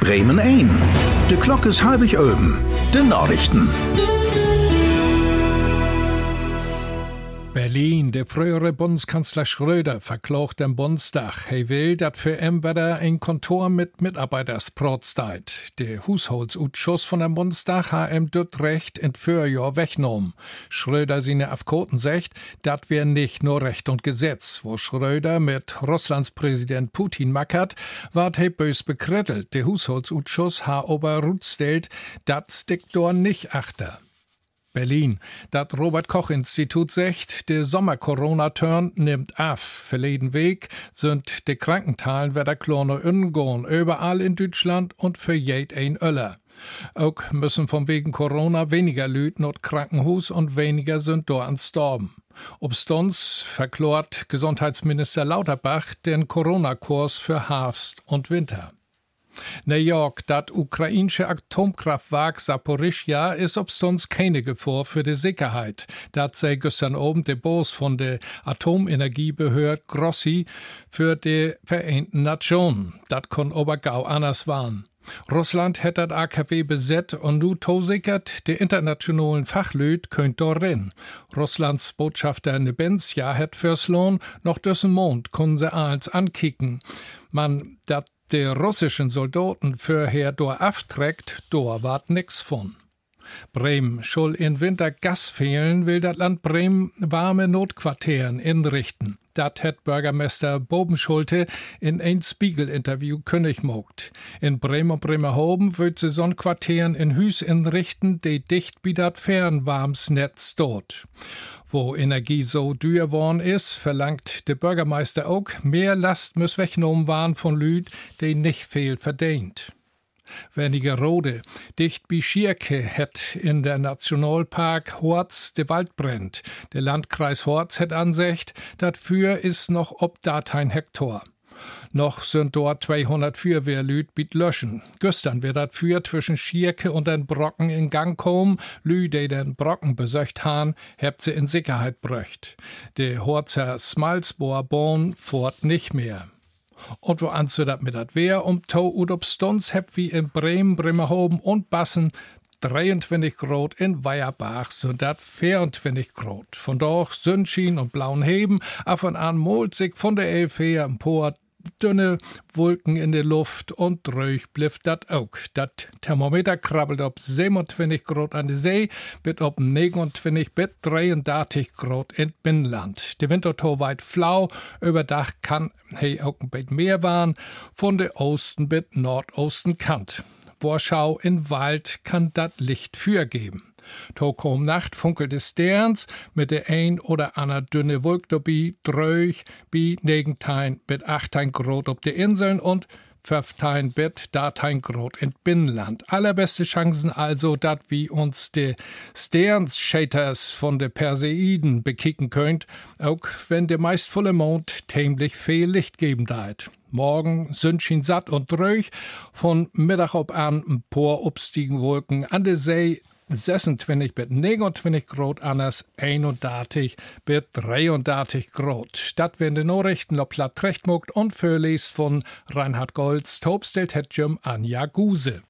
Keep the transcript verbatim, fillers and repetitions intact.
Bremen ein. De Glock is halbig oben. De Nachrichten. Berlin, der frühere Bundeskanzler Schröder verklagt am Bundestag. Er will, dass für ihn wieder ein Kontor mit Mitarbeitersprotz deit. Der Haushaltsausschuss von dem Bundestag hat ihm das Recht in vier Jahren weggenommen. Schröder seine Afkoten sagt, dat wär nicht nur Recht und Gesetz. Wo Schröder mit Russlands Präsident Putin mackert, ward he bös bekrittelt. Der Haushaltsausschuss hat aber rutstellt, dat stickt dort nicht achter. Berlin. Das Robert-Koch-Institut sagt, der Sommer-Corona-Turn nimmt af. Verleden Weg sind die Krankentalen wieder kleiner umgehen, überall in Deutschland und für jed ein Öller. Auch müssen von wegen Corona weniger Leute not Krankenhaus und weniger sind dort an Storben. Obstons verklort Gesundheitsminister Lauterbach den Corona-Kurs für Herbst und Winter. New York, dat ukrainische Atomkraftwerk Saporischja ist obstons keine Gefahr für die Sicherheit. Dat sei gestern oben der Boss von der Atomenergiebehörde Grossi für die Vereinten Nationen. Dat kon aber gau anders waren. Russland hat das A K W besetzt und nu tosickert, die internationalen Fachlüt könnt dorin. Russlands Botschafter Nebenzja hat fürs Lohn noch dessen Mond können sie als ankicken. Man, dat die russischen Soldaten fürher dor afträgt, dor ward nix von. Bremen soll in Winter Gas fehlen, will das Land Bremen warme Notquartieren inrichten. Dat hat Bürgermeister Bobenschulte in ein Spiegel-Interview kündig mogt. In Bremen und Bremerhoven wird sie so ein Quartieren in Hüs inrichten, die dicht wie dat Fernwarmsnetz dort. Wo Energie so teuer worden ist, verlangt der Bürgermeister auch, mehr Last muss weggenommen werden von Lüd, die nicht viel verdient. Wernigerode, dicht bei Schierke, hat in der Nationalpark Horz de Wald brennt. Der Landkreis Horz hat Ansicht, dat für ist noch ob dat ein Hektar. Noch sind dort zweihundert Feuerwehrlüd bit löschen. Gestern wird dat für zwischen Schierke und den Brocken in Gang kommen. Lü, die den Brocken besöcht han, habt sie in Sicherheit bröcht. Der Horzer Smalsbohrborn fort nicht mehr. Und wo anzu dat mit dat wär, um to und ob Stons heb wie in Bremen, Bremerhoven und Bassen dreiundzwanzig Grad, in Weierbach sind dat vierundzwanzig Grad. Von dort Sonnenschein und blauen Heben, af und an molt sich von der Elf her empor dünne Wolken in der Luft und ruhig blifft dat auch. Dat Thermometer krabbelt ob siebenundzwanzig Grad an der See, bit ob neunundzwanzig bis dreiunddreißig Grad in Binnenland. Der Wintertor weit flau, über Dach kann hey auch ein bisschen mehr waren, von der Osten bis Nordosten Kant. Vorschau in Wald kann dat Licht für geben. Tog um Nacht funkelt es Sterns mit der ein oder ander dünne Wolk dabei, dröch, bi negentein bis achtein Grad ob de Inseln und fünftein bis datein Grad in Binnenland. Allerbeste Chancen also, dat wie uns de Sterns-Shaters von de Perseiden bekicken könnt, auch wenn der meist volle Mond tämlich viel Licht geben deit. Morgen Sonnenschein satt und dröch, von Mittag ob an ein paar obstiegen Wolken an der See, sechsundzwanzig bis neunundzwanzig Grad, anders einunddreißig bis dreiunddreißig Grad. Das werden die Nachrichten lo platt recht mogt und vorlest von Reinhard Golds, Tobstelt hat Anja Guse.